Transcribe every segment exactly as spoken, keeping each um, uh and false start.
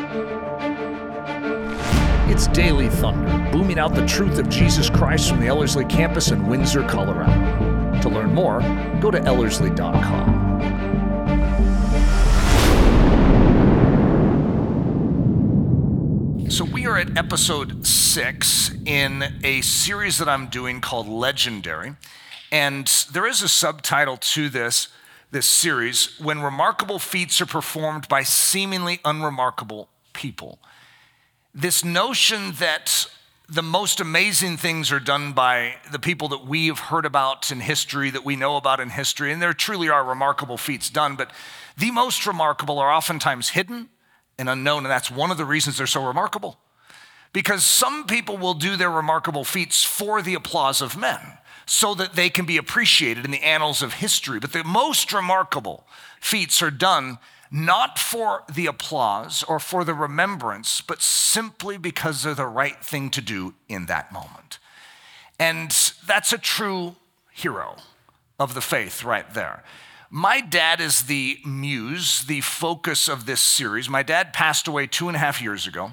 It's Daily Thunder, booming out the truth of Jesus Christ from the Ellerslie campus in Windsor, Colorado. To learn more, go to ellerslie dot com. So we are at episode six in a series that I'm doing called Legendary. And there is a subtitle to this, this series, When Remarkable Feats Are Performed by Seemingly Unremarkable People. This notion that the most amazing things are done by the people that we have heard about in history, that we know about in history, and there truly are remarkable feats done, but the most remarkable are oftentimes hidden and unknown, and that's one of the reasons they're so remarkable. Because some people will do their remarkable feats for the applause of men, so that they can be appreciated in the annals of history, but the most remarkable feats are done not for the applause or for the remembrance, but simply because they're the right thing to do in that moment. And that's a true hero of the faith right there. My dad is the muse, the focus of this series. My dad passed away two and a half years ago.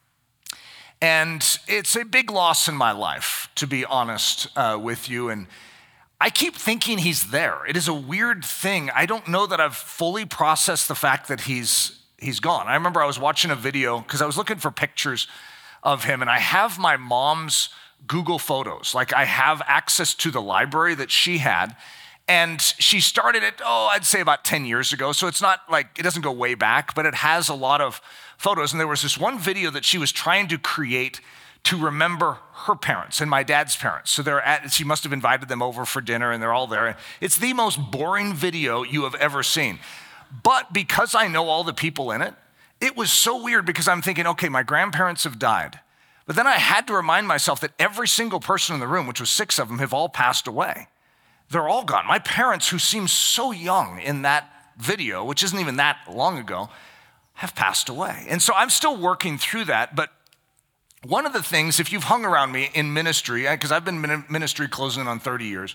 And it's a big loss in my life, to be honest uh, with you. And I keep thinking he's there. It is a weird thing. I don't know that I've fully processed the fact that he's he's gone. I remember I was watching a video because I was looking for pictures of him, and I have my mom's Google Photos. Like, I have access to the library that she had, and she started it, oh, I'd say about ten years ago. So it's not like, it doesn't go way back, but it has a lot of photos. And there was this one video that she was trying to create to remember her parents and my dad's parents. So they're at, she must have invited them over for dinner and they're all there. It's the most boring video you have ever seen. But because I know all the people in it, it was so weird because I'm thinking, okay, my grandparents have died. But then I had to remind myself that every single person in the room, which was six of them, have all passed away. They're all gone. My parents, who seem so young in that video, which isn't even that long ago, have passed away. And so I'm still working through that, but one of the things, if you've hung around me in ministry, because I've been in ministry closing on thirty years,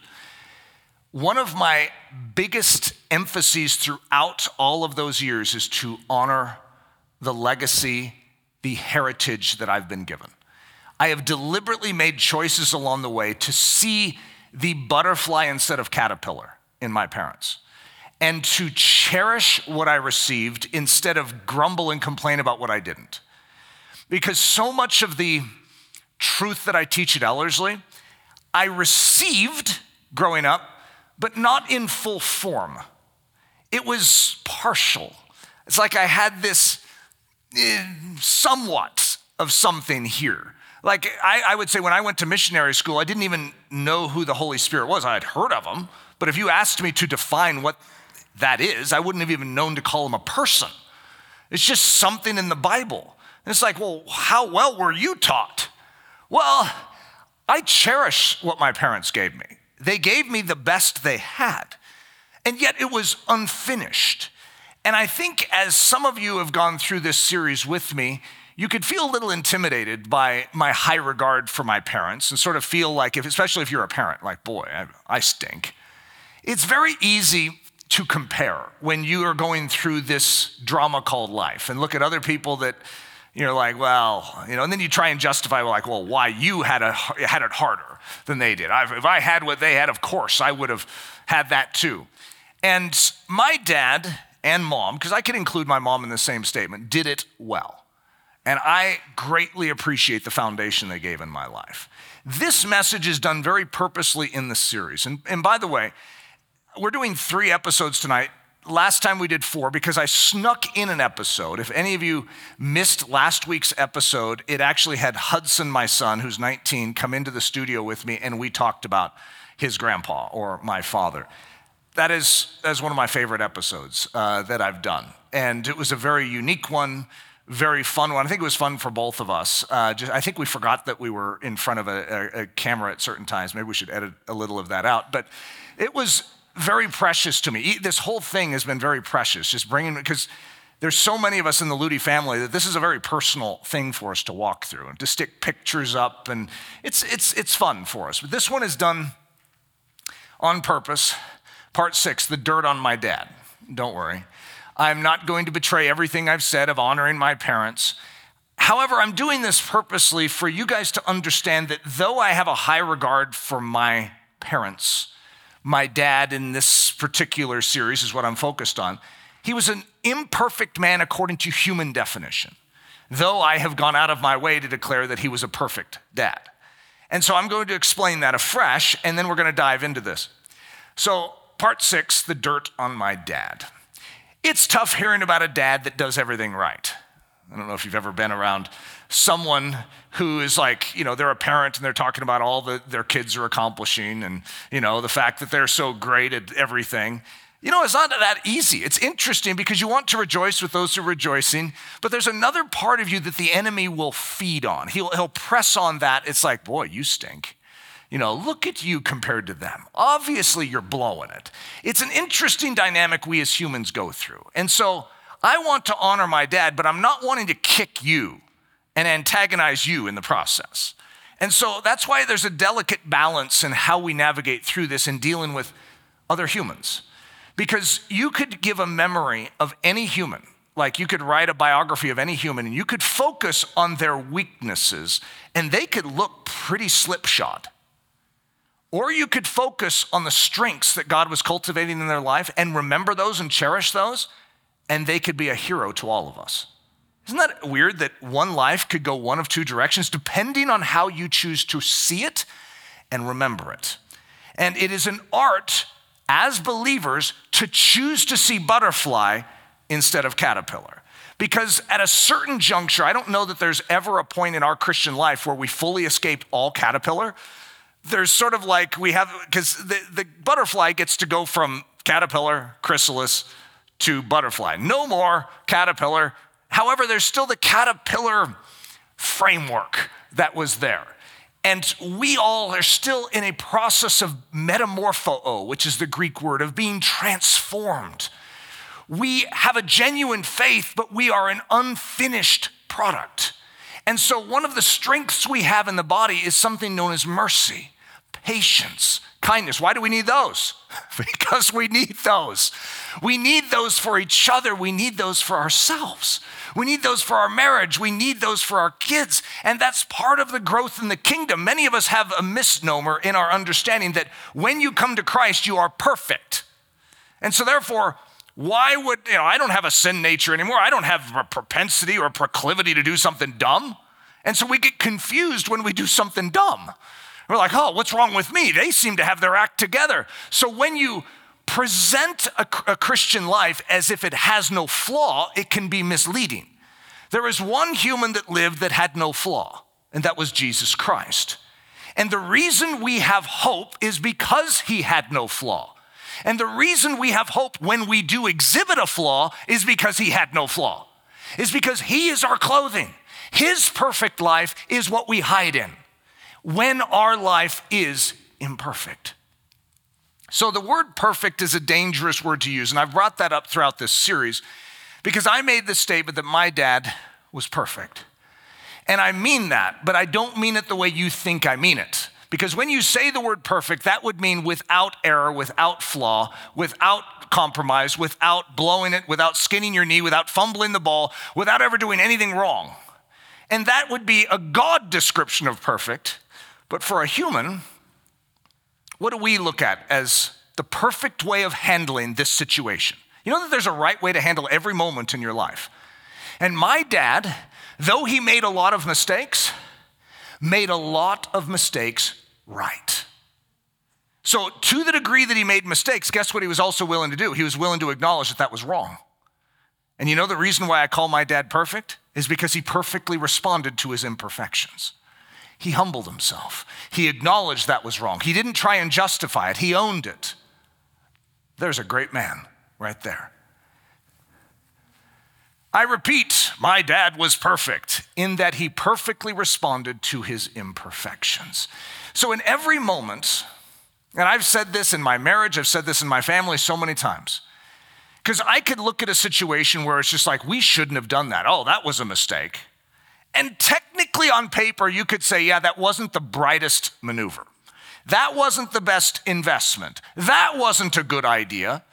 one of my biggest emphases throughout all of those years is to honor the legacy, the heritage that I've been given. I have deliberately made choices along the way to see the butterfly instead of caterpillar in my parents, and to cherish what I received instead of grumble and complain about what I didn't. Because so much of the truth that I teach at Ellerslie, I received growing up, but not in full form. It was partial. It's like I had this eh, somewhat of something here. Like I, I would say when I went to missionary school, I didn't even know who the Holy Spirit was. I had heard of him, but if you asked me to define what that is, I wouldn't have even known to call him a person. It's just something in the Bible. And it's like, well, how well were you taught? Well, I cherish what my parents gave me. They gave me the best they had, and yet it was unfinished. And I think as some of you have gone through this series with me, you could feel a little intimidated by my high regard for my parents and sort of feel like, if, especially if you're a parent, like, boy, I, I stink. It's very easy to compare when you are going through this drama called life and look at other people that you're like, well, you know, and then you try and justify, like, well, why you had a had it harder than they did. I've, if I had what they had, of course, I would have had that too. And my dad and mom, because I could include my mom in the same statement, did it well. And I greatly appreciate the foundation they gave in my life. This message is done very purposely in the series. And, and by the way, we're doing three episodes tonight. Last time we did four because I snuck in an episode. If any of you missed last week's episode, it actually had Hudson, my son, who's nineteen, come into the studio with me, and we talked about his grandpa or my father. That is, that is one of my favorite episodes uh, that I've done. And it was a very unique one, very fun one. I think it was fun for both of us. Uh, just, I think we forgot that we were in front of a, a, a camera at certain times. Maybe we should edit a little of that out. But it was very precious to me. This whole thing has been very precious, just bringing, because there's so many of us in the Ludy family that this is a very personal thing for us to walk through and to stick pictures up, and it's it's it's fun for us. But this one is done on purpose. Part six, the dirt on my dad. Don't worry. I'm not going to betray everything I've said of honoring my parents. However, I'm doing this purposely for you guys to understand that though I have a high regard for my parents, my dad in this particular series is what I'm focused on, he was an imperfect man according to human definition, though I have gone out of my way to declare that he was a perfect dad. And so I'm going to explain that afresh, and then we're going to dive into this. So part six, the dirt on my dad. It's tough hearing about a dad that does everything right. I don't know if you've ever been around someone who is like, you know, they're a parent and they're talking about all that their kids are accomplishing and, you know, the fact that they're so great at everything. You know, it's not that easy. It's interesting because you want to rejoice with those who are rejoicing, but there's another part of you that the enemy will feed on. He'll, he'll press on that. It's like, boy, you stink. You know, look at you compared to them. Obviously, you're blowing it. It's an interesting dynamic we as humans go through. And so I want to honor my dad, but I'm not wanting to kick you and antagonize you in the process. And so that's why there's a delicate balance in how we navigate through this and dealing with other humans. Because you could give a memory of any human, like you could write a biography of any human and you could focus on their weaknesses and they could look pretty slipshod. Or you could focus on the strengths that God was cultivating in their life and remember those and cherish those, and they could be a hero to all of us. Isn't that weird that one life could go one of two directions depending on how you choose to see it and remember it? And it is an art as believers to choose to see butterfly instead of caterpillar. Because at a certain juncture, I don't know that there's ever a point in our Christian life where we fully escaped all caterpillar. There's sort of like we have, because the, the butterfly gets to go from caterpillar, chrysalis, to butterfly. No more caterpillar. However, there's still the caterpillar framework that was there. And we all are still in a process of metamorpho, which is the Greek word of being transformed. We have a genuine faith, but we are an unfinished product. And so one of the strengths we have in the body is something known as mercy, patience, kindness. Why do we need those? Because we need those. We need those for each other. We need those for ourselves. We need those for our marriage. We need those for our kids. And that's part of the growth in the kingdom. Many of us have a misnomer in our understanding that when you come to Christ, you are perfect. And so therefore, why would, you know, I don't have a sin nature anymore. I don't have a propensity or a proclivity to do something dumb. And so we get confused when we do something dumb. We're like, oh, what's wrong with me? They seem to have their act together. So when you present a, a Christian life as if it has no flaw, it can be misleading. There is one human that lived that had no flaw, and that was Jesus Christ. And the reason we have hope is because he had no flaw. And the reason we have hope when we do exhibit a flaw is because he had no flaw. Is because he is our clothing. His perfect life is what we hide in when our life is imperfect. So the word perfect is a dangerous word to use, and I've brought that up throughout this series because I made the statement that my dad was perfect. And I mean that, but I don't mean it the way you think I mean it. Because when you say the word perfect, that would mean without error, without flaw, without compromise, without blowing it, without skinning your knee, without fumbling the ball, without ever doing anything wrong. And that would be a God description of perfect. But for a human, what do we look at as the perfect way of handling this situation? You know that there's a right way to handle every moment in your life. And my dad, though he made a lot of mistakes, made a lot of mistakes right. So to the degree that he made mistakes, guess what he was also willing to do? He was willing to acknowledge that that was wrong. And you know the reason why I call my dad perfect is because he perfectly responded to his imperfections. He humbled himself. He acknowledged that was wrong. He didn't try and justify it. He owned it. There's a great man right there. I repeat, my dad was perfect in that he perfectly responded to his imperfections. So in every moment, and I've said this in my marriage, I've said this in my family so many times, because I could look at a situation where it's just like, we shouldn't have done that. Oh, that was a mistake. And technically on paper, you could say, yeah, that wasn't the brightest maneuver. That wasn't the best investment. That wasn't a good idea.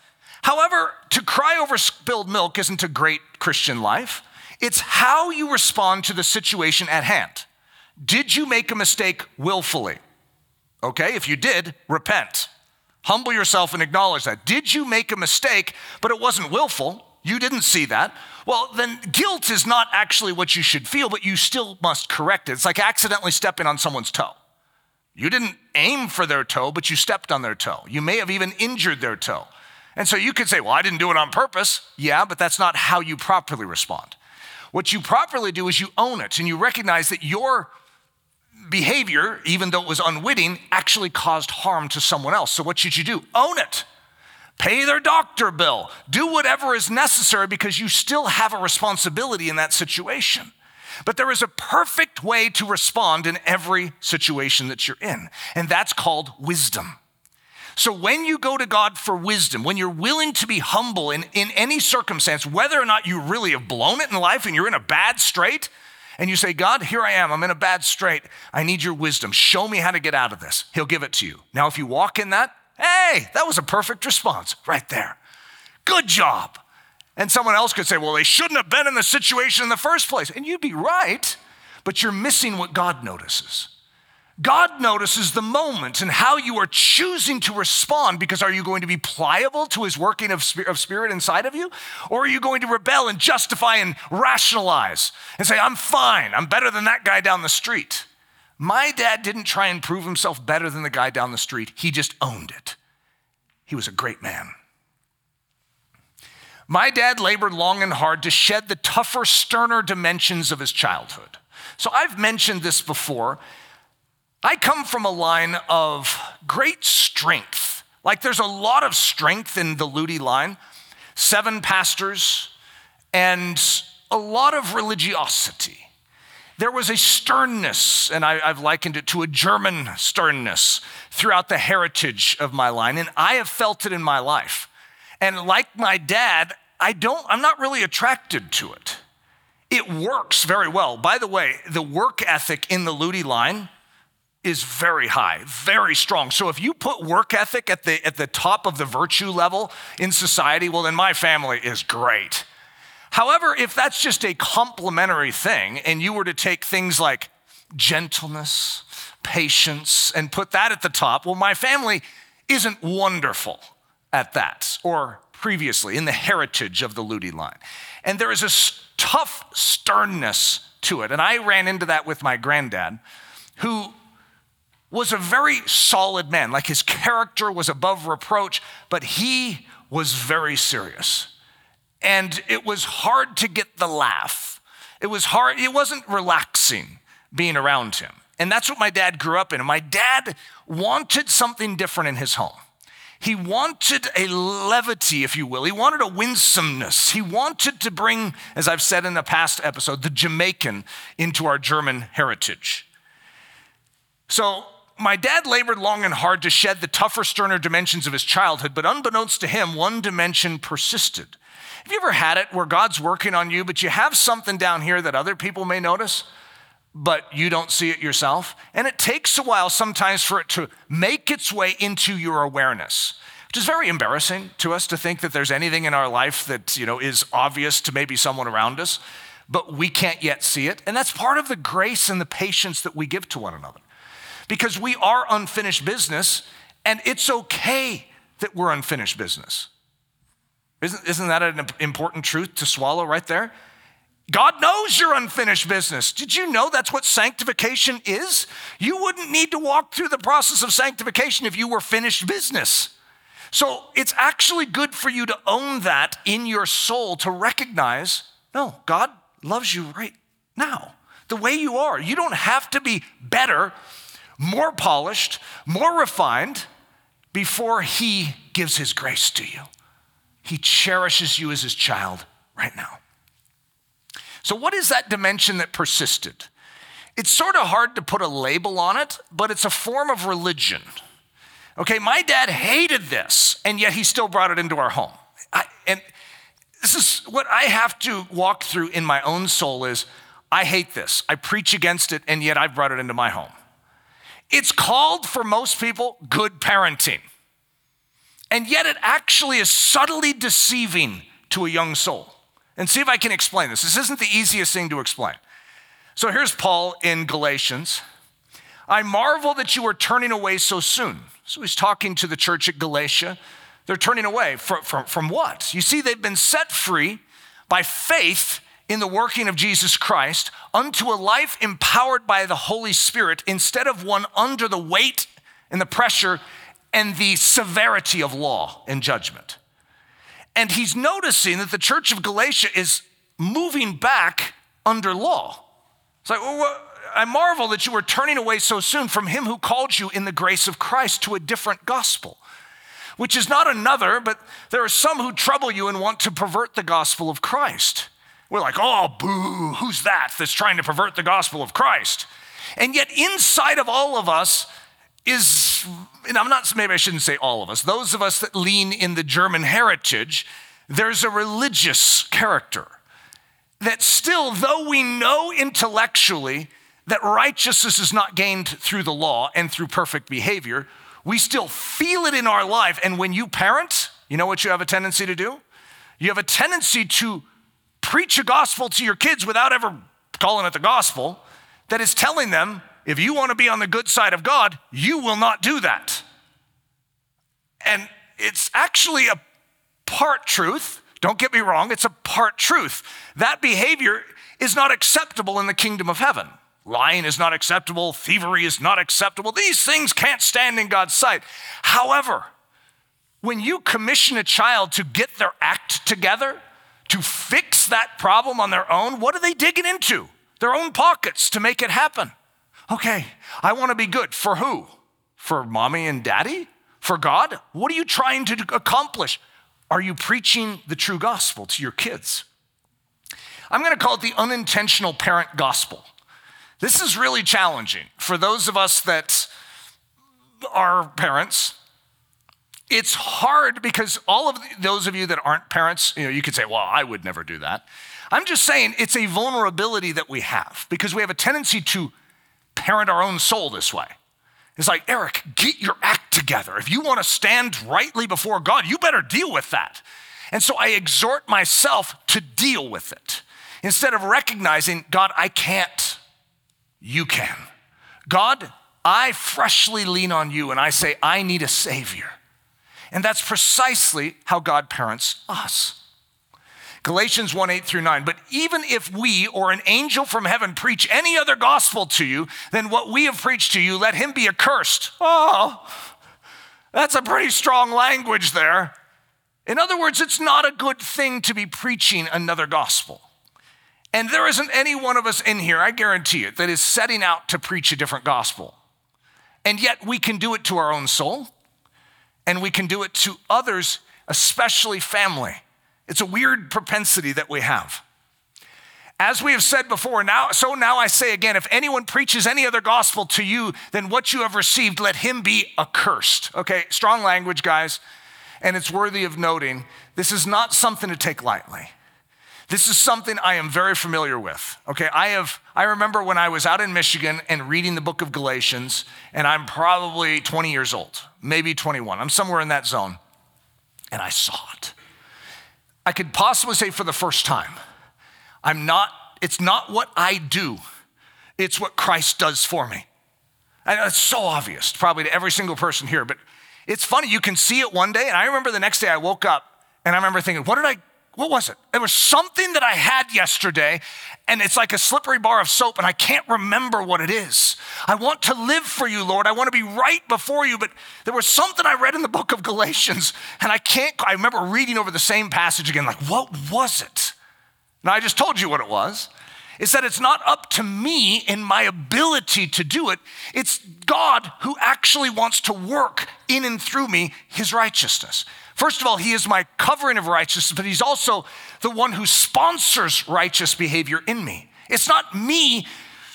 However, to cry over spilled milk isn't a great Christian life. It's how you respond to the situation at hand. Did you make a mistake willfully? Okay, if you did, repent. Humble yourself and acknowledge that. Did you make a mistake, but it wasn't willful? You didn't see that. Well, then guilt is not actually what you should feel, but you still must correct it. It's like accidentally stepping on someone's toe. You didn't aim for their toe, but you stepped on their toe. You may have even injured their toe. And so you could say, well, I didn't do it on purpose. Yeah, but that's not how you properly respond. What you properly do is you own it and you recognize that your behavior, even though it was unwitting, actually caused harm to someone else. So what should you do? Own it. Pay their doctor bill. Do whatever is necessary because you still have a responsibility in that situation. But there is a perfect way to respond in every situation that you're in, and that's called wisdom. So when you go to God for wisdom, when you're willing to be humble in, in any circumstance, whether or not you really have blown it in life and you're in a bad strait, and you say, God, here I am, I'm in a bad strait. I need your wisdom. Show me how to get out of this. He'll give it to you. Now, if you walk in that, hey, that was a perfect response right there. Good job. And someone else could say, well, they shouldn't have been in the situation in the first place. And you'd be right, but you're missing what God notices. God notices the moment and how you are choosing to respond, because are you going to be pliable to his working of spirit inside of you? Or are you going to rebel and justify and rationalize and say, I'm fine, I'm better than that guy down the street? My dad didn't try and prove himself better than the guy down the street. He just owned it. He was a great man. My dad labored long and hard to shed the tougher, sterner dimensions of his childhood. So I've mentioned this before. I come from a line of great strength. Like there's a lot of strength in the Ludi line. Seven pastors and a lot of religiosity. There was a sternness, and I, I've likened it to a German sternness throughout the heritage of my line, and I have felt it in my life. And like my dad, I don't, I'm not really attracted to it. It works very well. By the way, the work ethic in the Ludi line is very high, very strong. So if you put work ethic at the, at the top of the virtue level in society, well, then my family is great. However, if that's just a complementary thing and you were to take things like gentleness, patience, and put that at the top, well, my family isn't wonderful at that, or previously in the heritage of the Ludi line. And there is a tough sternness to it. And I ran into that with my granddad, who was a very solid man. Like his character was above reproach, but he was very serious. And it was hard to get the laugh. It was hard, it wasn't relaxing being around him. And that's what my dad grew up in. And my dad wanted something different in his home. He wanted a levity, if you will. He wanted a winsomeness. He wanted to bring, as I've said in a past episode, the Jamaican into our German heritage. So my dad labored long and hard to shed the tougher, sterner dimensions of his childhood, but unbeknownst to him, one dimension persisted. Have you ever had it where God's working on you, but you have something down here that other people may notice, but you don't see it yourself? And it takes a while sometimes for it to make its way into your awareness, which is very embarrassing to us to think that there's anything in our life that, you know, is obvious to maybe someone around us, but we can't yet see it. And that's part of the grace and the patience that we give to one another, because we are unfinished business, and it's okay that we're unfinished business. Isn't, isn't that an important truth to swallow right there? God knows you're unfinished business. Did you know that's what sanctification is? You wouldn't need to walk through the process of sanctification if you were finished business. So it's actually good for you to own that in your soul, to recognize, no, God loves you right now, the way you are. You don't have to be better, more polished, more refined before he gives his grace to you. He cherishes you as his child right now. So what is that dimension that persisted? It's sort of hard to put a label on it, but it's a form of religion. Okay, my dad hated this, and yet he still brought it into our home. I, and this is what I have to walk through in my own soul is, I hate this. I preach against it, and yet I've brought it into my home. It's called, for most people, good parenting. and yet it actually is subtly deceiving to a young soul. And see if I can explain this. This isn't the easiest thing to explain. So here's Paul in Galatians. I marvel that you are turning away so soon. So he's talking to the church at Galatia. They're turning away from, from, from what? You see, they've been set free by faith in the working of Jesus Christ unto a life empowered by the Holy Spirit instead of one under the weight and the pressure and the severity of law and judgment. And he's noticing that the church of Galatia is moving back under law. It's like, well, I marvel that you were turning away so soon from him who called you in the grace of Christ to a different gospel, which is not another, but there are some who trouble you and want to pervert the gospel of Christ. We're like, oh, boo, who's that that's trying to pervert the gospel of Christ? And yet inside of all of us is, and I'm not, maybe I shouldn't say all of us, those of us that lean in the German heritage, there's a religious character that still, though we know intellectually that righteousness is not gained through the law and through perfect behavior, we still feel it in our life. And when you parent, you know what you have a tendency to do? You have a tendency to preach a gospel to your kids without ever calling it the gospel that is telling them, if you want to be on the good side of God, you will not do that. And it's actually a part truth. Don't get me wrong, it's a part truth. That behavior is not acceptable in the kingdom of heaven. Lying is not acceptable. Thievery is not acceptable. These things can't stand in God's sight. However, when you commission a child to get their act together, to fix that problem on their own, what are they digging into? Their own pockets to make it happen. Okay, I want to be good. For who? For mommy and daddy? For God? What are you trying to accomplish? Are you preaching the true gospel to your kids? I'm going to call it the unintentional parent gospel. This is really challenging for those of us that are parents. It's hard because all of those of you that aren't parents, you know, you could say, well, I would never do that. I'm just saying it's a vulnerability that we have because we have a tendency to parent our own soul this way. It's like, Eric, get your act together. If you want to stand rightly before God, you better deal with that. And so I exhort myself to deal with it. Instead of recognizing, God, I can't, you can. God, I freshly lean on you and I say, I need a savior. And that's precisely how God parents us. Galatians one, eight through nine, but even if we or an angel from heaven preach any other gospel to you than what we have preached to you, let him be accursed. Oh, that's a pretty strong language there. In other words, it's not a good thing to be preaching another gospel. And there isn't any one of us in here, I guarantee it, that is setting out to preach a different gospel. And yet we can do it to our own soul, and we can do it to others, especially family. It's a weird propensity that we have. As we have said before, now, so now I say again, if anyone preaches any other gospel to you than what you have received, let him be accursed. Okay, strong language, guys. And it's worthy of noting, this is not something to take lightly. This is something I am very familiar with. Okay, I have, I remember when I was out in Michigan and reading the book of Galatians, and I'm probably twenty years old, maybe twenty-one. I'm somewhere in that zone, and I saw it. I could possibly say for the first time, I'm not, it's not what I do, it's what Christ does for me. And it's so obvious, probably to every single person here, but it's funny, you can see it one day, and I remember the next day I woke up, and I remember thinking, what did I, what was it? There was something that I had yesterday, and it's like a slippery bar of soap, and I can't remember what it is. I want to live for you, Lord. I want to be right before you, but there was something I read in the book of Galatians, and I can't, I remember reading over the same passage again, like, what was it? Now, I just told you what it was. It's that it's not up to me in my ability to do it. It's God who actually wants to work in and through me his righteousness. First of all, he is my covering of righteousness, but he's also the one who sponsors righteous behavior in me. It's not me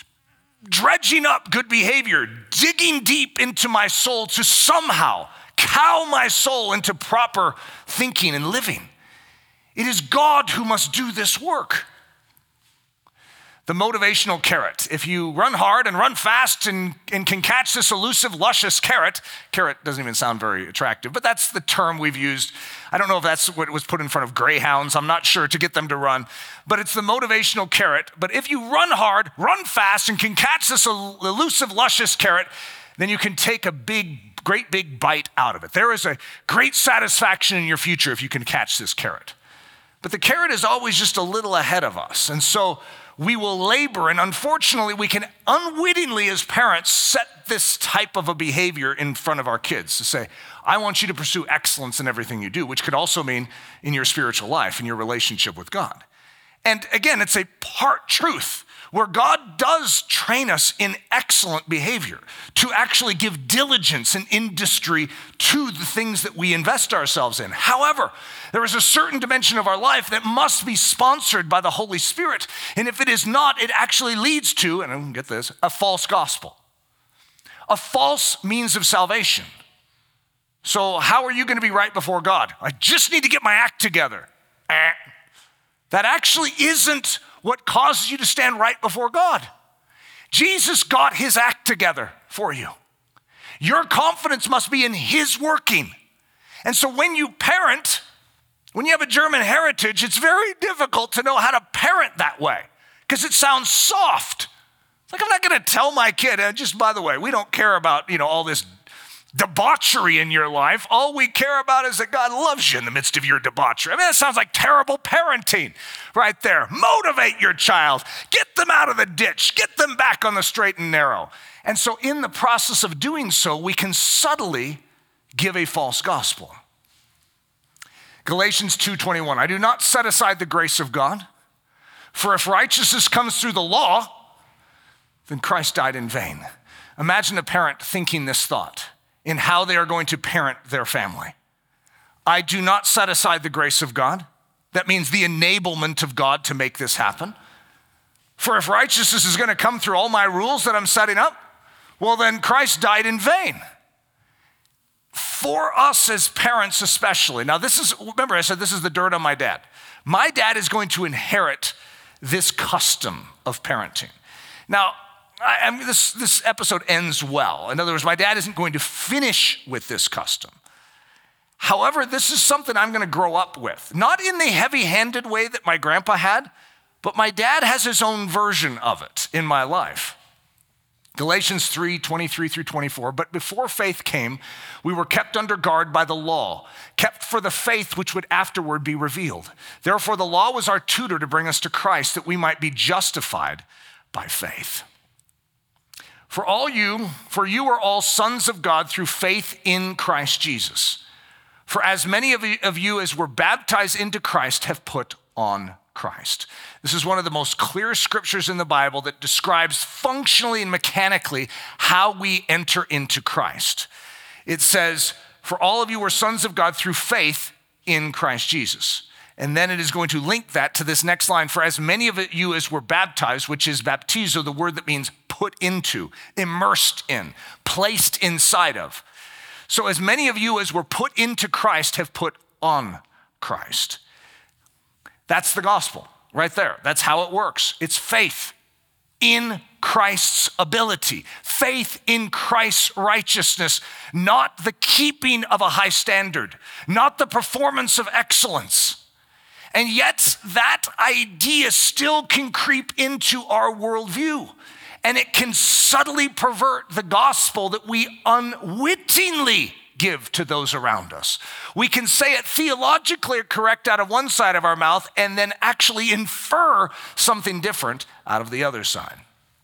dredging up good behavior, digging deep into my soul to somehow cow my soul into proper thinking and living. It is God who must do this work. the motivational carrot. If you run hard and run fast and, and can catch this elusive, luscious carrot, carrot doesn't even sound very attractive, but that's the term we've used. I don't know if that's what was put in front of greyhounds. I'm not sure, to get them to run, but it's the motivational carrot. But if you run hard, run fast, and can catch this elusive, luscious carrot, then you can take a big, great big bite out of it. There is a great satisfaction in your future if you can catch this carrot. But the carrot is always just a little ahead of us. And so we will labor, and unfortunately, we can unwittingly as parents set this type of a behavior in front of our kids to say, I want you to pursue excellence in everything you do, which could also mean in your spiritual life, in your relationship with God. And again, it's a part truth where God does train us in excellent behavior to actually give diligence and industry to the things that we invest ourselves in. However, there is a certain dimension of our life that must be sponsored by the Holy Spirit. And if it is not, it actually leads to, and I can get this, a false gospel, a false means of salvation. So how are you going to be right before God? I just need to get my act together. Eh. That actually isn't what causes you to stand right before God. Jesus got his act together for you. Your confidence must be in his working. And so when you parent, when you have a German heritage, it's very difficult to know how to parent that way because it sounds soft. It's like, I'm not going to tell my kid, and just by the way, we don't care about, you know, all this debauchery in your life. All we care about is that God loves you in the midst of your debauchery. I mean, that sounds like terrible parenting right there. Motivate your child. Get them out of the ditch. Get them back on the straight and narrow. And so in the process of doing so, we can subtly give a false gospel. Galatians two twenty-one, I do not set aside the grace of God, for if righteousness comes through the law, then Christ died in vain. Imagine a parent thinking this thought in how they are going to parent their family. I do not set aside the grace of God. That means the enablement of God to make this happen. For if righteousness is going to come through all my rules that I'm setting up, well, then Christ died in vain. For us as parents especially. Now this is, remember I said this is the dirt on my dad. My dad is going to inherit this custom of parenting. Now, I, I mean, this, this episode ends well. In other words, my dad isn't going to finish with this custom. However, this is something I'm going to grow up with. Not in the heavy-handed way that my grandpa had, but my dad has his own version of it in my life. Galatians three, twenty-three through twenty-four, but before faith came, we were kept under guard by the law, kept for the faith which would afterward be revealed. Therefore, the law was our tutor to bring us to Christ, that we might be justified by faith. For all you, for you are all sons of God through faith in Christ Jesus. For as many of you as were baptized into Christ have put on Christ. This is one of the most clear scriptures in the Bible that describes functionally and mechanically how we enter into Christ. It says, for all of you are sons of God through faith in Christ Jesus. And then it is going to link that to this next line, for as many of you as were baptized, which is baptizo, the word that means put into, immersed in, placed inside of. So as many of you as were put into Christ have put on Christ. That's the gospel right there. That's how it works. It's faith in Christ's ability, faith in Christ's righteousness, not the keeping of a high standard, not the performance of excellence. And yet that idea still can creep into our worldview, and it can subtly pervert the gospel that we unwittingly give to those around us. We can say it theologically correct out of one side of our mouth and then actually infer something different out of the other side.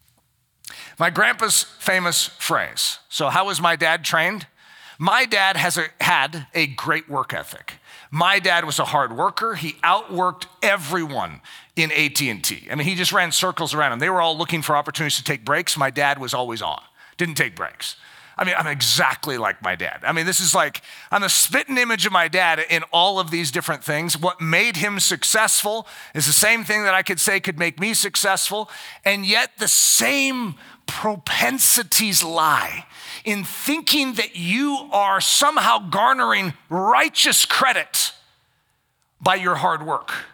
My grandpa's famous phrase. So how was my dad trained? My dad has a, had a great work ethic. My dad was a hard worker. He outworked everyone in A T and T. I mean, he just ran circles around them. They were all looking for opportunities to take breaks. My dad was always on, didn't take breaks. I mean, I'm exactly like my dad. I mean, this is like, I'm a spitting image of my dad in all of these different things. What made him successful is the same thing that I could say could make me successful, and yet the same propensities lie in thinking that you are somehow garnering righteous credit by your hard work,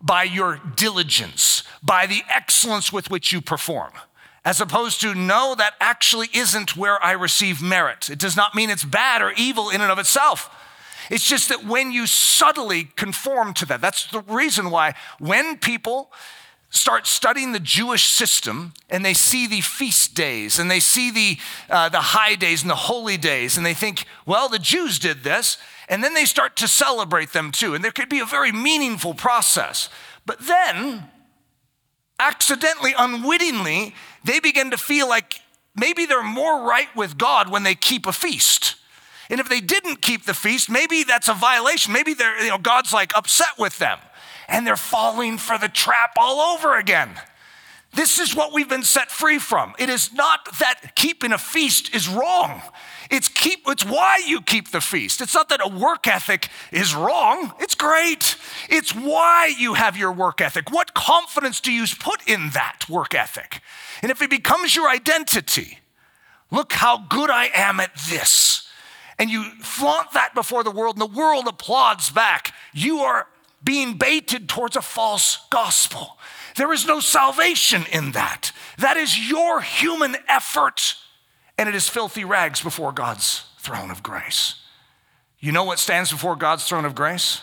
by your diligence, by the excellence with which you perform, as opposed to, no, that actually isn't where I receive merit. It does not mean it's bad or evil in and of itself. It's just that when you subtly conform to that, that's the reason why when people start studying the Jewish system and they see the feast days and they see the, uh, the high days and the holy days and they think, well, the Jews did this, and then they start to celebrate them too. And there could be a very meaningful process. But then, accidentally, unwittingly, they begin to feel like maybe they're more right with God when they keep a feast. And if they didn't keep the feast, maybe that's a violation. Maybe they're, you know, God's like upset with them. And they're falling for the trap all over again. This is what we've been set free from. It is not that keeping a feast is wrong. It's keep. It's why you keep the feast. It's not that a work ethic is wrong. It's great. It's why you have your work ethic. What confidence do you put in that work ethic? And if it becomes your identity, look how good I am at this, and you flaunt that before the world, and the world applauds back, you are being baited towards a false gospel. There is no salvation in that. That is your human effort, and it is filthy rags before God's throne of grace. You know what stands before God's throne of grace?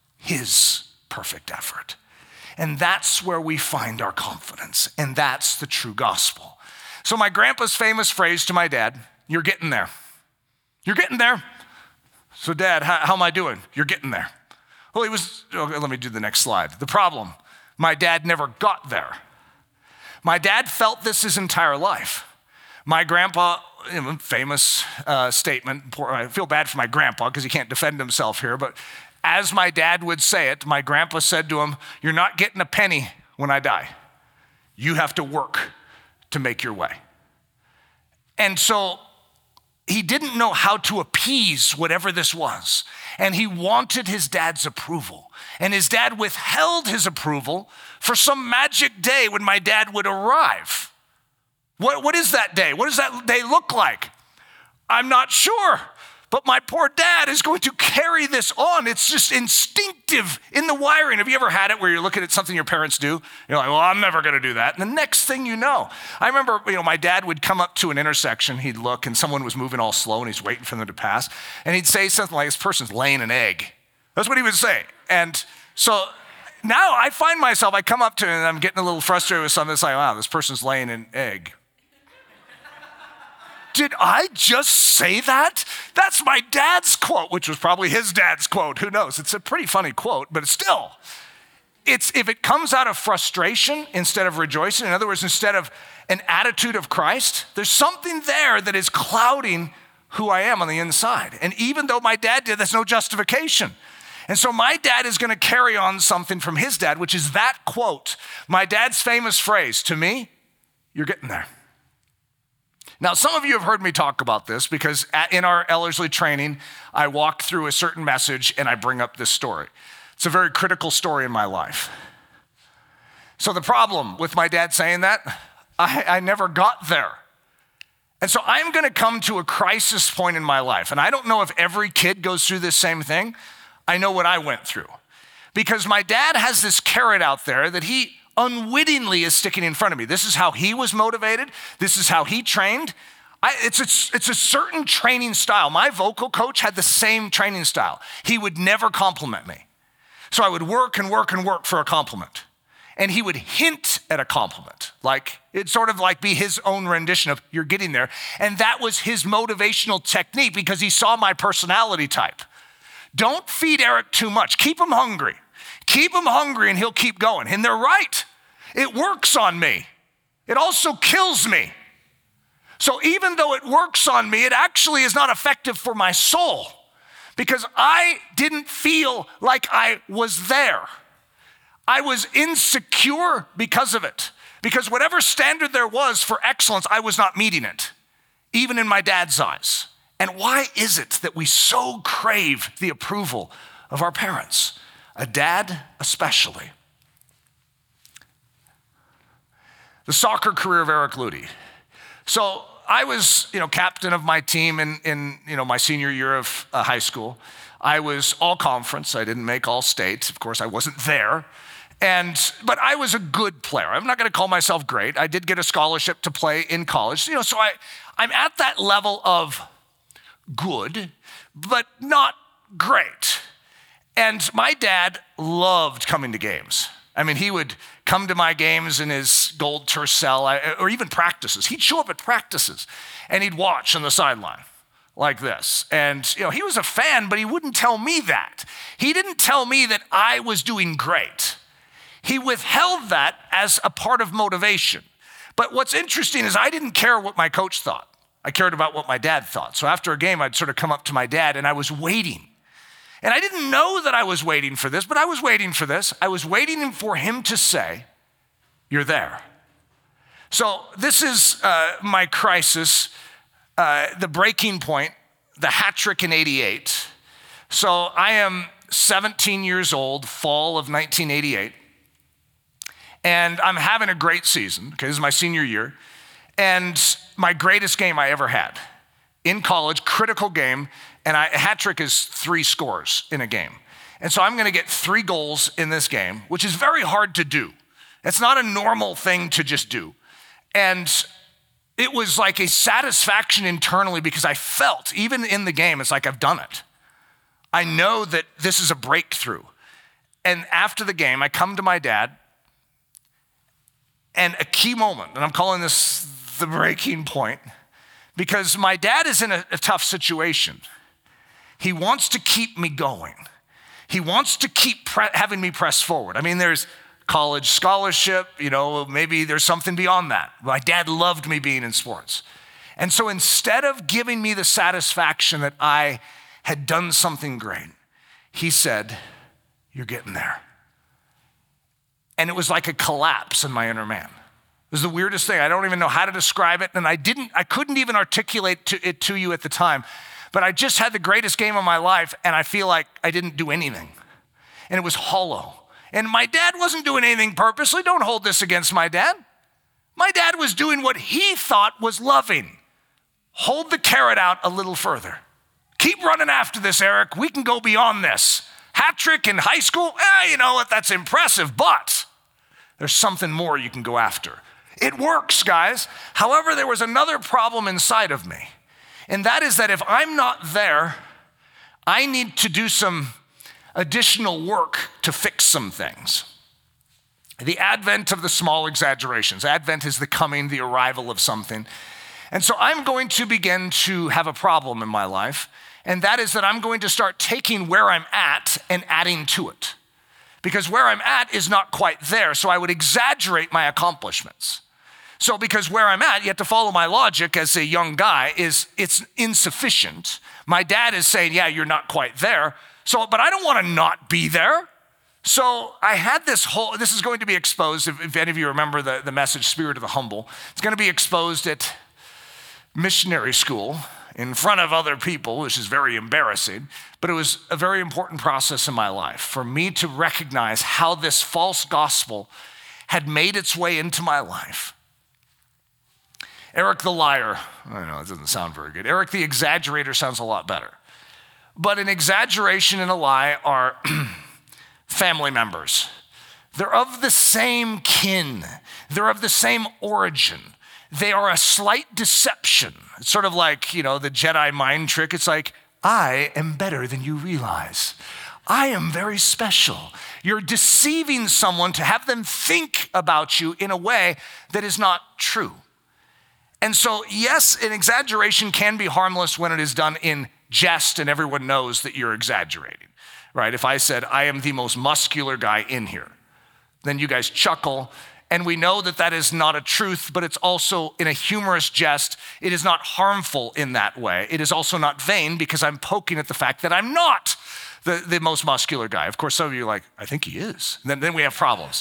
His perfect effort. And that's where we find our confidence, and that's the true gospel. So my grandpa's famous phrase to my dad, "You're getting there. You're getting there." So Dad, how, how am I doing? You're getting there. Well, he was, okay, let me do the next slide. The problem, my dad never got there. My dad felt this his entire life. My grandpa, you know, famous uh, statement, poor, I feel bad for my grandpa because he can't defend himself here, but as my dad would say it, my grandpa said to him, "You're not getting a penny when I die. You have to work to make your way." And so he didn't know how to appease whatever this was. And he wanted his dad's approval. And his dad withheld his approval for some magic day when my dad would arrive. What, what is that day? What does that day look like? I'm not sure. But my poor dad is going to carry this on. It's just instinctive in the wiring. Have you ever had it where you're looking at something your parents do? You're like, well, I'm never going to do that. And the next thing you know, I remember, you know, my dad would come up to an intersection. He'd look and someone was moving all slow and he's waiting for them to pass. And he'd say something like, "This person's laying an egg." That's what he would say. And so now I find myself, I come up to him and I'm getting a little frustrated with something. It's like, wow, this person's laying an egg. Did I just say that? That's my dad's quote, which was probably his dad's quote. Who knows? It's a pretty funny quote, but it's still, it's if it comes out of frustration instead of rejoicing, in other words, instead of an attitude of Christ, there's something there that is clouding who I am on the inside. And even though my dad did, that's no justification. And so my dad is going to carry on something from his dad, which is that quote, my dad's famous phrase, to me, "You're getting there." Now, some of you have heard me talk about this because at, in our Ellerslie training, I walk through a certain message and I bring up this story. It's a very critical story in my life. So the problem with my dad saying that, I, I never got there. And so I'm gonna come to a crisis point in my life. And I don't know if every kid goes through this same thing. I know what I went through. Because my dad has this carrot out there that he unwittingly is sticking in front of me. This is how he was motivated. This is how he trained. I, it's, a, it's a certain training style. My vocal coach had the same training style. He would never compliment me. So I would work and work and work for a compliment. And he would hint at a compliment. Like, it'd sort of like be his own rendition of, "You're getting there." And that was his motivational technique because he saw my personality type. Don't feed Eric too much. Keep him hungry. Keep him hungry and he'll keep going. And they're right. It works on me. It also kills me. So even though it works on me, it actually is not effective for my soul because I didn't feel like I was there. I was insecure because of it. Because whatever standard there was for excellence, I was not meeting it, even in my dad's eyes. And why is it that we so crave the approval of our parents? A dad especially. The soccer career of Eric Ludy. So I was, you know, captain of my team in, in you know, my senior year of uh, high school. I was all conference. I didn't make all state. Of course, I wasn't there. And, but I was a good player. I'm not gonna call myself great. I did get a scholarship to play in college. You know, so I, I'm at that level of good, but not great. And my dad loved coming to games. I mean, he would come to my games in his gold Tercel, or even practices. He'd show up at practices and he'd watch on the sideline like this. And you know, he was a fan, but he wouldn't tell me that. He didn't tell me that I was doing great. He withheld that as a part of motivation. But what's interesting is I didn't care what my coach thought. I cared about what my dad thought. So after a game, I'd sort of come up to my dad and I was waiting. And I didn't know that I was waiting for this, but I was waiting for this. I was waiting for him to say, "You're there." So this is uh, my crisis, uh, the breaking point, the hat trick in eighty-eight. So I am seventeen years old, fall of nineteen eighty-eight. And I'm having a great season, okay, this is my senior year, and my greatest game I ever had. In college, critical game, and I, a hat trick is three scores in a game. And so I'm gonna get three goals in this game, which is very hard to do. It's not a normal thing to just do. And it was like a satisfaction internally because I felt, even in the game, it's like I've done it. I know that this is a breakthrough. And after the game, I come to my dad, and a key moment, and I'm calling this the breaking point, because my dad is in a, a tough situation. He wants to keep me going. He wants to keep pre- having me press forward. I mean, there's college scholarship, you know, maybe there's something beyond that. My dad loved me being in sports. And so instead of giving me the satisfaction that I had done something great, he said, "You're getting there." And it was like a collapse in my inner man. It was the weirdest thing. I don't even know how to describe it. And I didn't, I couldn't even articulate to, it to you at the time. But I just had the greatest game of my life, and I feel like I didn't do anything. And it was hollow. And my dad wasn't doing anything purposely. Don't hold this against my dad. My dad was doing what he thought was loving. Hold the carrot out a little further. Keep running after this, Eric. We can go beyond this. Hat trick in high school? Eh, you know what, that's impressive, but there's something more you can go after. It works, guys. However, there was another problem inside of me. And that is that if I'm not there, I need to do some additional work to fix some things. The advent of the small exaggerations. Advent is the coming, the arrival of something. And so I'm going to begin to have a problem in my life, and that is that I'm going to start taking where I'm at and adding to it. Because where I'm at is not quite there, so I would exaggerate my accomplishments. So because where I'm at, you have to follow my logic as a young guy, is it's insufficient. My dad is saying, yeah, you're not quite there. So, but I don't want to not be there. So I had this whole, this is going to be exposed, if, if any of you remember the, the message, Spirit of the Humble. It's going to be exposed at missionary school in front of other people, which is very embarrassing, but it was a very important process in my life for me to recognize how this false gospel had made its way into my life. Eric the liar, I know it doesn't sound very good. Eric the exaggerator sounds a lot better. But an exaggeration and a lie are family members. They're of the same kin. They're of the same origin. They are a slight deception. It's sort of like, you know, the Jedi mind trick. It's like, I am better than you realize. I am very special. You're deceiving someone to have them think about you in a way that is not true. And so, yes, an exaggeration can be harmless when it is done in jest and everyone knows that you're exaggerating, right? If I said, I am the most muscular guy in here, then you guys chuckle. And we know that that is not a truth, but it's also in a humorous jest. It is not harmful in that way. It is also not vain because I'm poking at the fact that I'm not the, the most muscular guy. Of course, some of you are like, I think he is. And then, then we have problems.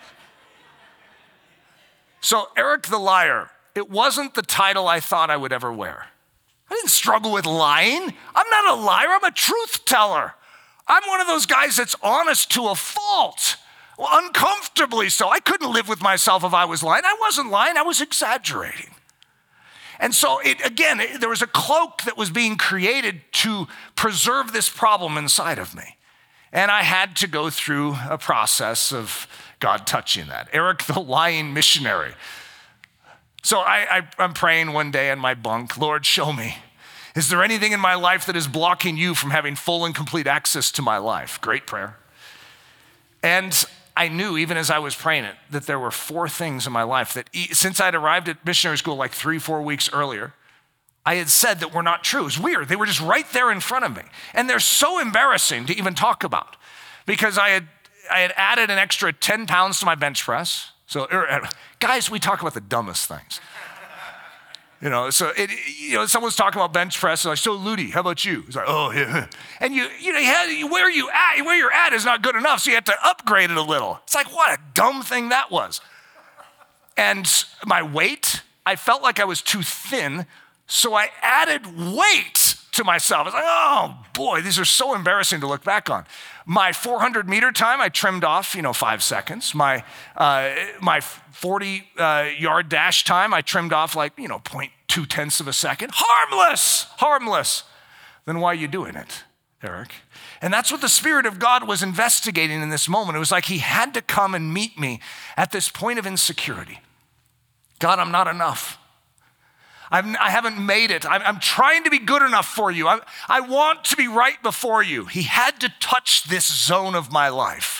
So Eric the liar, it wasn't the title I thought I would ever wear. I didn't struggle with lying. I'm not a liar, I'm a truth teller. I'm one of those guys that's honest to a fault. Well, uncomfortably so. I couldn't live with myself if I was lying. I wasn't lying, I was exaggerating. And so, it, again, it, there was a cloak that was being created to preserve this problem inside of me. And I had to go through a process of God touching that. Eric, the lying missionary. So I, I, I'm praying one day in my bunk, Lord, show me. Is there anything in my life that is blocking you from having full and complete access to my life? Great prayer. And I knew, even as I was praying it, that there were four things in my life that since I'd arrived at missionary school like three, four weeks earlier, I had said that were not true. It was weird. They were just right there in front of me. And they're so embarrassing to even talk about because I had, I had added an extra ten pounds to my bench press. So guys, we talk about the dumbest things. You know, so it, you know, someone's talking about bench press, and like, so Ludi, how about you? It's like, oh yeah. And you, you know, you had, where you at, where you're at is not good enough, so you have to upgrade it a little. It's like, what a dumb thing that was. And my weight, I felt like I was too thin, so I added weight to myself. I was like, oh boy, these are so embarrassing to look back on. My four hundred meter time, I trimmed off, you know, five seconds. My uh, my forty uh, yard dash time, I trimmed off like, you know, zero point two tenths of a second. Harmless, harmless. Then why are you doing it, Eric? And that's what the Spirit of God was investigating in this moment. It was like he had to come and meet me at this point of insecurity. God, I'm not enough. I'm, I haven't made it. I'm, I'm trying to be good enough for you. I, I want to be right before you. He had to touch this zone of my life.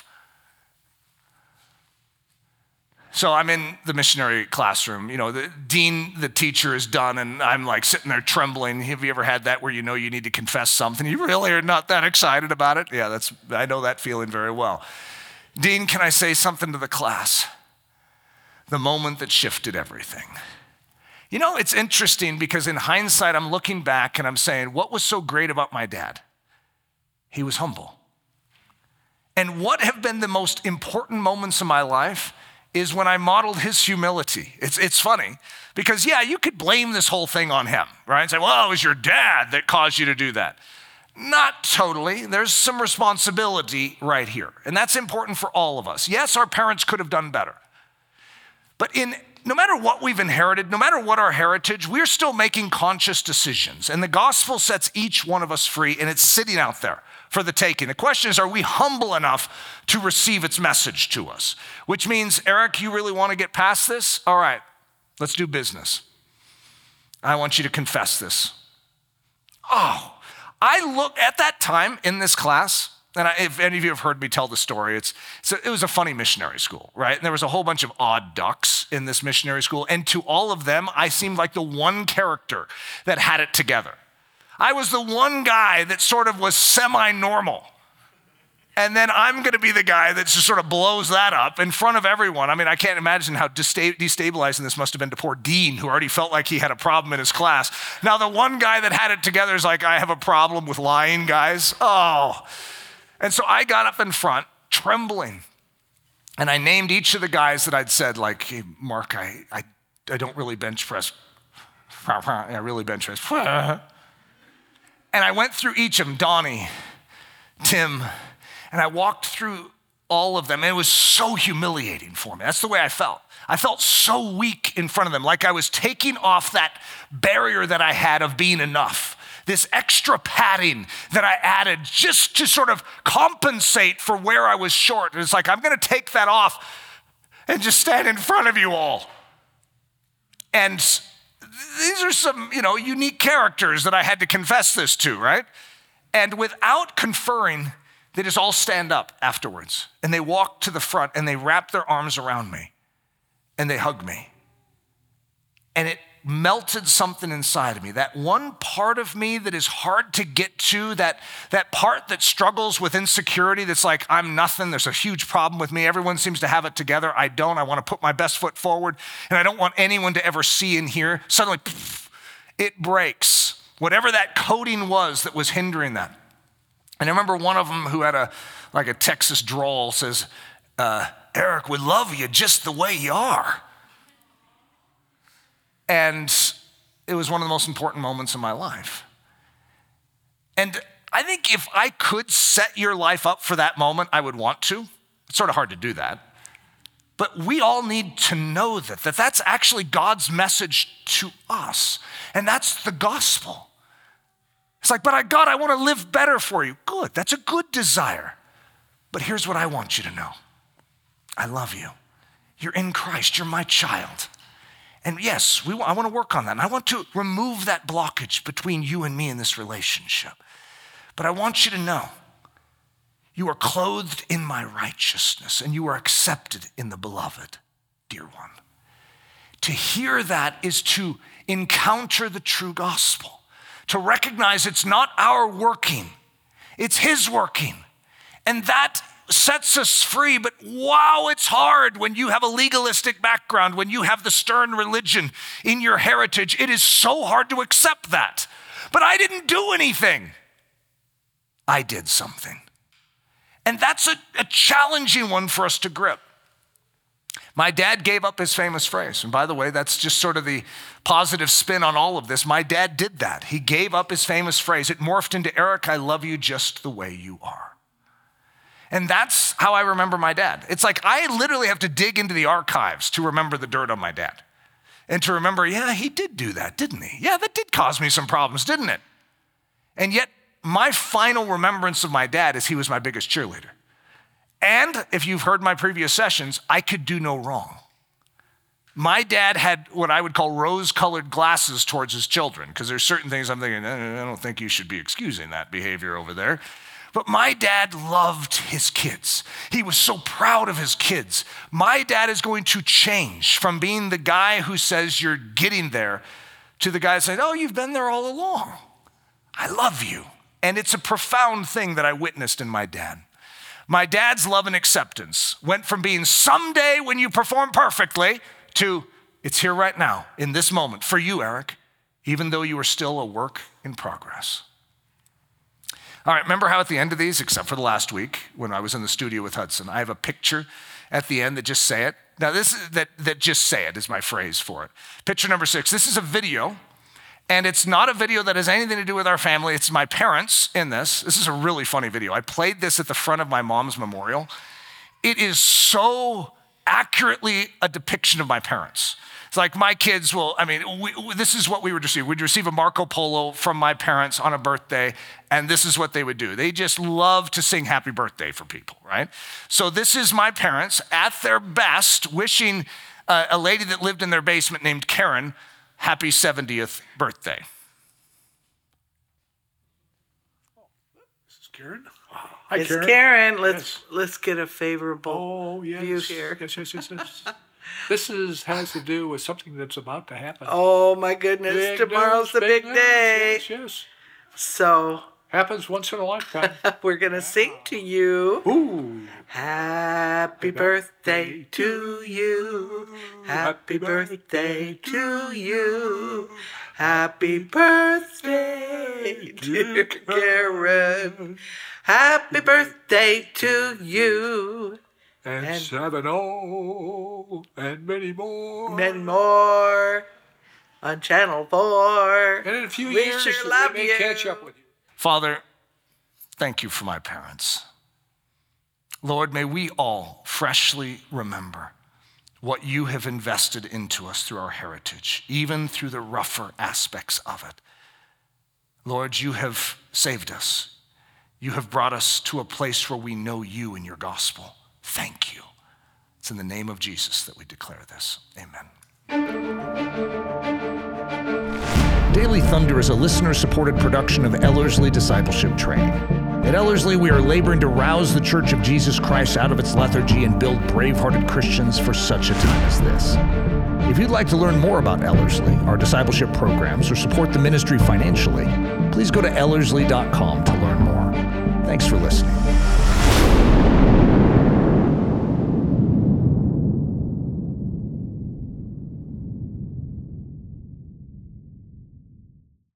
So I'm in the missionary classroom. You know, the dean, the teacher is done, and I'm like sitting there trembling. Have you ever had that where you know you need to confess something? You really are not that excited about it? Yeah, that's, I know that feeling very well. Dean, can I say something to the class? The moment that shifted everything. You know, it's interesting because in hindsight, I'm looking back and I'm saying, what was so great about my dad? He was humble. And what have been the most important moments of my life is when I modeled his humility. It's, it's funny because, yeah, you could blame this whole thing on him, right? And say, well, it was your dad that caused you to do that. Not totally. There's some responsibility right here. And that's important for all of us. Yes, our parents could have done better. But in no matter what we've inherited, no matter what our heritage, we're still making conscious decisions. And the gospel sets each one of us free, and it's sitting out there for the taking. The question is, are we humble enough to receive its message to us? Which means, Eric, you really want to get past this? All right, let's do business. I want you to confess this. Oh, I look at that time in this class, and I, if any of you have heard me tell the story, it's, it's a, it was a funny missionary school, right? And there was a whole bunch of odd ducks in this missionary school. And to all of them, I seemed like the one character that had it together. I was the one guy that sort of was semi-normal. And then I'm going to be the guy that just sort of blows that up in front of everyone. I mean, I can't imagine how destabilizing this must have been to poor Dean, who already felt like he had a problem in his class. Now, the one guy that had it together is like, I have a problem with lying, guys. Oh. And so I got up in front, trembling, and I named each of the guys that I'd said, like, hey, Mark, I, I, I don't really bench press. I really bench press. And I went through each of them, Donnie, Tim, and I walked through all of them, and it was so humiliating for me. That's the way I felt. I felt so weak in front of them, like I was taking off that barrier that I had of being enough. This extra padding that I added just to sort of compensate for where I was short. And it's like, I'm going to take that off and just stand in front of you all. And these are some, you know, unique characters that I had to confess this to, right? And without conferring, they just all stand up afterwards. And they walk to the front and they wrap their arms around me and they hug me. And it melted something inside of me. That one part of me that is hard to get to, that, that part that struggles with insecurity, that's like, I'm nothing, there's a huge problem with me, everyone seems to have it together, I don't, I want to put my best foot forward, and I don't want anyone to ever see and hear. Suddenly, poof, it breaks. Whatever that coating was that was hindering that. And I remember one of them who had a, like a Texas drawl says, uh, Eric, we love you just the way you are. And it was one of the most important moments in my life. And I think if I could set your life up for that moment, I would want to. It's sort of hard to do that. But we all need to know that, that that's actually God's message to us. And that's the gospel. It's like, but I, God, I want to live better for you. Good, that's a good desire. But here's what I want you to know. I love you. You're in Christ. You're my child. And yes, we, I want to work on that. And I want to remove that blockage between you and me in this relationship. But I want you to know, you are clothed in my righteousness and you are accepted in the beloved, dear one. To hear that is to encounter the true gospel, to recognize it's not our working, it's his working. And that sets us free, but wow, it's hard when you have a legalistic background, when you have the stern religion in your heritage. It is so hard to accept that. But I didn't do anything. I did something. And that's a, a challenging one for us to grip. My dad gave up his famous phrase. And by the way, that's just sort of the positive spin on all of this. My dad did that. He gave up his famous phrase. It morphed into, Eric, I love you just the way you are. And that's how I remember my dad. It's like I literally have to dig into the archives to remember the dirt on my dad. And to remember, yeah, he did do that, didn't he? Yeah, that did cause me some problems, didn't it? And yet, my final remembrance of my dad is he was my biggest cheerleader. And if you've heard my previous sessions, I could do no wrong. My dad had what I would call rose-colored glasses towards his children, because there's certain things I'm thinking, I don't think you should be excusing that behavior over there. But my dad loved his kids. He was so proud of his kids. My dad is going to change from being the guy who says you're getting there to the guy that says, oh, you've been there all along. I love you. And it's a profound thing that I witnessed in my dad. My dad's love and acceptance went from being someday when you perform perfectly to it's here right now in this moment for you, Eric, even though you are still a work in progress. All right, remember how at the end of these, except for the last week when I was in the studio with Hudson, I have a picture at the end that just say it. Now this is, that, that just say it is my phrase for it. Picture number six, this is a video, and it's not a video that has anything to do with our family. It's my parents in this. This is a really funny video. I played this at the front of my mom's memorial. It is so accurately a depiction of my parents. It's like my kids will, I mean, we, this is what we would receive. We'd receive a Marco Polo from my parents on a birthday, and this is what they would do. They just love to sing happy birthday for people, right? So this is my parents at their best wishing uh, a lady that lived in their basement named Karen happy seventieth birthday. This is Karen. Hi, it's Karen. Karen. Let's yes. let's get a favorable oh, yes. view here. Yes, yes, yes, yes. This is has to do with something that's about to happen. Oh my goodness! Big Tomorrow's news, the big, big day. Yes, yes. So happens once in a lifetime. we're gonna sing to you. Ooh. Happy birthday to you. Happy birthday to you. Happy birthday, dear Karen. Happy birthday to you. And, And- seven oh and many more. Many more on Channel four. And in a few We years, sure we love may you. catch up with you. Father, thank you for my parents. Lord, may we all freshly remember what you have invested into us through our heritage, even through the rougher aspects of it. Lord, you have saved us. You have brought us to a place where we know you and your gospel. Thank you. It's in the name of Jesus that we declare this. Amen. Daily Thunder is a listener-supported production of Ellerslie Discipleship Training. At Ellerslie, we are laboring to rouse the Church of Jesus Christ out of its lethargy and build brave-hearted Christians for such a time as this. If you'd like to learn more about Ellerslie, our discipleship programs, or support the ministry financially, please go to ellerslie dot com to learn more. Thanks for listening.